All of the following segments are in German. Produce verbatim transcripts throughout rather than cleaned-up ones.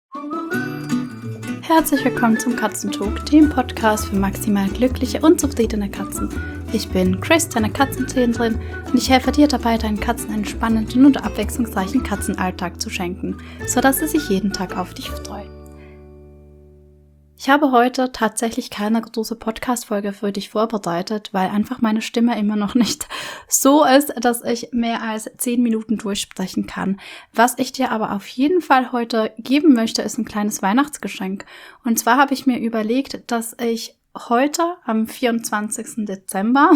Herzlich willkommen zum Katzentalk, dem Podcast für maximal glückliche und zufriedene Katzen. Ich bin Chris, deine Katzentrainerin, und ich helfe dir dabei, deinen Katzen einen spannenden und abwechslungsreichen Katzenalltag zu schenken, sodass sie sich jeden Tag auf dich freuen. Ich habe heute tatsächlich keine große Podcast-Folge für dich vorbereitet, weil einfach meine Stimme immer noch nicht so ist, dass ich mehr als zehn Minuten durchsprechen kann. Was ich dir aber auf jeden Fall heute geben möchte, ist ein kleines Weihnachtsgeschenk. Und zwar habe ich mir überlegt, dass ich heute am vierundzwanzigsten Dezember,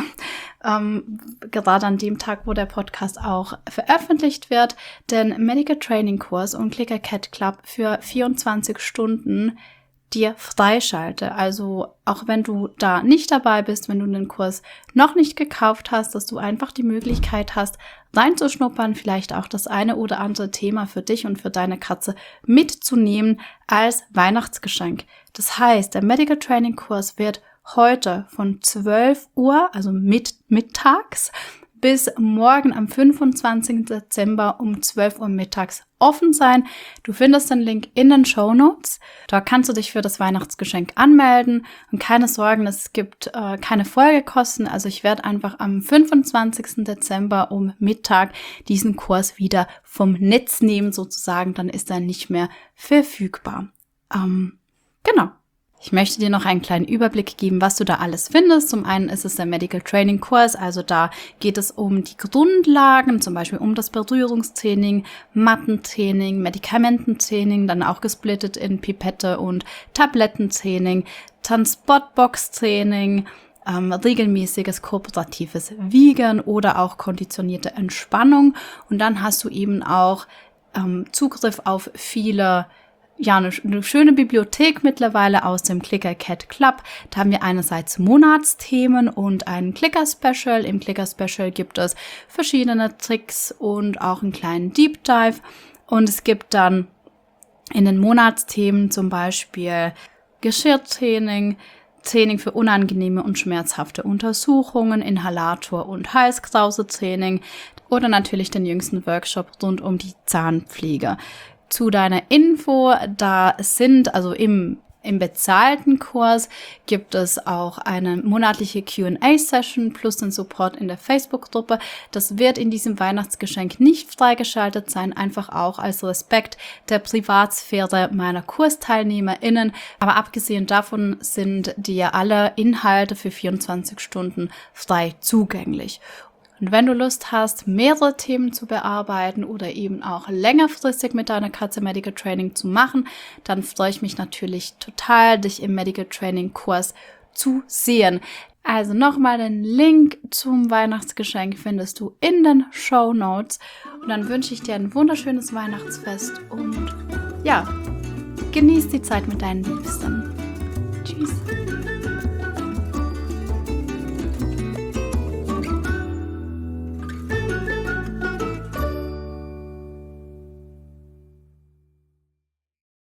ähm, gerade an dem Tag, wo der Podcast auch veröffentlicht wird, den Medical Training Kurs und Clicker Cat Club für vierundzwanzig Stunden dir freischalte. Also auch wenn du da nicht dabei bist, wenn du den Kurs noch nicht gekauft hast, dass du einfach die Möglichkeit hast, reinzuschnuppern, vielleicht auch das eine oder andere Thema für dich und für deine Katze mitzunehmen als Weihnachtsgeschenk. Das heißt, der Medical Training Kurs wird heute von zwölf Uhr, also mit, mittags, bis morgen am fünfundzwanzigsten Dezember um zwölf Uhr mittags offen sein. Du findest den Link in den Shownotes. Da kannst du dich für das Weihnachtsgeschenk anmelden. Und keine Sorgen, es gibt äh, keine Folgekosten. Also ich werde einfach am fünfundzwanzigsten Dezember um Mittag diesen Kurs wieder vom Netz nehmen, sozusagen. Dann ist er nicht mehr verfügbar. Ähm, genau. Ich möchte dir noch einen kleinen Überblick geben, was du da alles findest. Zum einen ist es der Medical Training Kurs, also da geht es um die Grundlagen, zum Beispiel um das Berührungstraining, Mattentraining, Medikamententraining, dann auch gesplittet in Pipette und Tablettentraining, Transportbox-Training, ähm, regelmäßiges kooperatives Wiegen oder auch konditionierte Entspannung. Und dann hast du eben auch ähm, Zugriff auf viele Ja, eine, eine schöne Bibliothek mittlerweile aus dem Clicker Cat Club. Da haben wir einerseits Monatsthemen und ein Clicker-Special. Im Clicker-Special gibt es verschiedene Tricks und auch einen kleinen Deep Dive. Und es gibt dann in den Monatsthemen zum Beispiel Geschirrtraining, Training für unangenehme und schmerzhafte Untersuchungen, Inhalator- und Halskrause-Training oder natürlich den jüngsten Workshop rund um die Zahnpflege. Zu deiner Info, da sind, also im, im bezahlten Kurs gibt es auch eine monatliche Q and A-Session plus den Support in der Facebook-Gruppe. Das wird in diesem Weihnachtsgeschenk nicht freigeschaltet sein, einfach auch als Respekt der Privatsphäre meiner KursteilnehmerInnen. Aber abgesehen davon sind dir alle Inhalte für vierundzwanzig Stunden frei zugänglich. Und wenn du Lust hast, mehrere Themen zu bearbeiten oder eben auch längerfristig mit deiner Katze Medical Training zu machen, dann freue ich mich natürlich total, dich im Medical Training Kurs zu sehen. Also nochmal den Link zum Weihnachtsgeschenk findest du in den Shownotes. Und dann wünsche ich dir ein wunderschönes Weihnachtsfest und ja, genieß die Zeit mit deinen Liebsten. Tschüss.